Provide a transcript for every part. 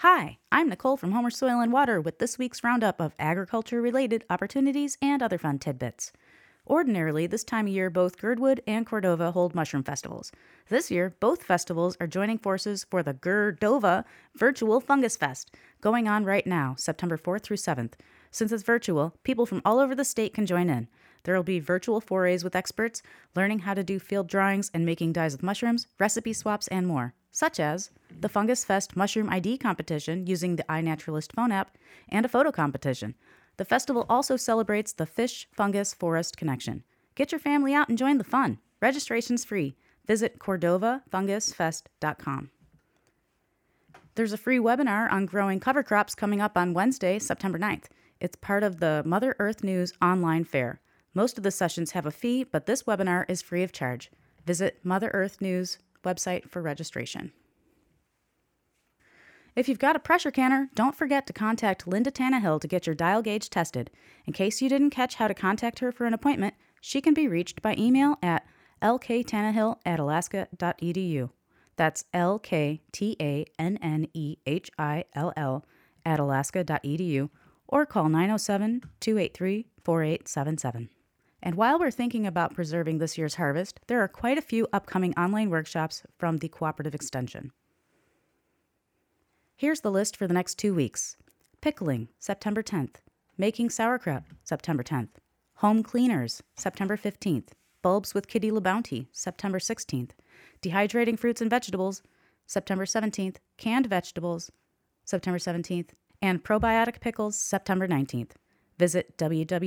Hi, I'm Nicole from Homer Soil and Water with this week's roundup of agriculture-related opportunities and other fun tidbits. Ordinarily, this time of year, both Girdwood and Cordova hold mushroom festivals. This year, both festivals are joining forces for the Girdova Virtual Fungus Fest, going on right now, September 4th through 7th. Since it's virtual, people from all over the state can join in. There will be virtual forays with experts, learning how to do field drawings and making dyes with mushrooms, recipe swaps, and more, such as the Fungus Fest Mushroom ID competition using the iNaturalist phone app, and a photo competition. The festival also celebrates the fish-fungus-forest connection. Get your family out and join the fun. Registration's free. Visit CordovaFungusFest.com. There's a free webinar on growing cover crops coming up on Wednesday, September 9th. It's part of the Mother Earth News online fair. Most of the sessions have a fee, but this webinar is free of charge. Visit Mother Earth News website for registration. If you've got a pressure canner, don't forget to contact Linda Tannehill to get your dial gauge tested. In case you didn't catch how to contact her for an appointment, she can be reached by email at lktannehill@alaska.edu. That's lktannehill@alaska.edu, or call 907-283-4877. And while we're thinking about preserving this year's harvest, there are quite a few upcoming online workshops from the Cooperative Extension. Here's the list for the next 2 weeks. Pickling, September 10th. Making sauerkraut, September 10th. Home cleaners, September 15th. Bulbs with Kitty LaBounty, September 16th. Dehydrating fruits and vegetables, September 17th. Canned vegetables, September 17th. And probiotic pickles, September 19th. Visit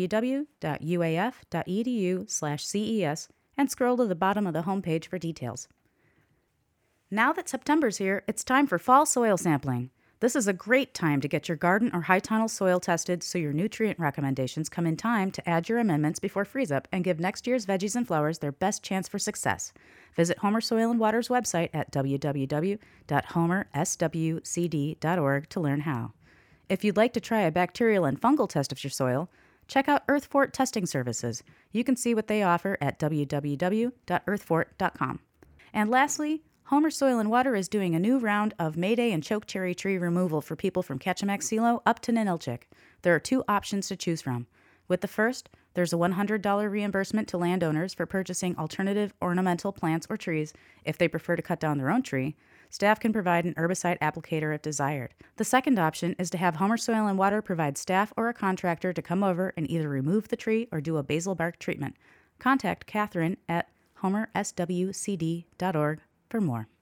www.uaf.edu/CES and scroll to the bottom of the homepage for details. Now that September's here, it's time for fall soil sampling. This is a great time to get your garden or high tunnel soil tested so your nutrient recommendations come in time to add your amendments before freeze-up and give next year's veggies and flowers their best chance for success. Visit Homer Soil and Water's website at www.homerswcd.org to learn how. If you'd like to try a bacterial and fungal test of your soil, check out Earthfort Testing Services. You can see what they offer at www.earthfort.com. And lastly, Homer Soil and Water is doing a new round of Mayday and chokecherry tree removal for people from Kachemak Silo up to Ninilchik. There are 2 options to choose from. With the first, there's a $100 reimbursement to landowners for purchasing alternative ornamental plants or trees if they prefer to cut down their own tree. Staff can provide an herbicide applicator if desired. The second option is to have Homer Soil and Water provide staff or a contractor to come over and either remove the tree or do a basil bark treatment. Contact Catherine at homerswcd.org for more.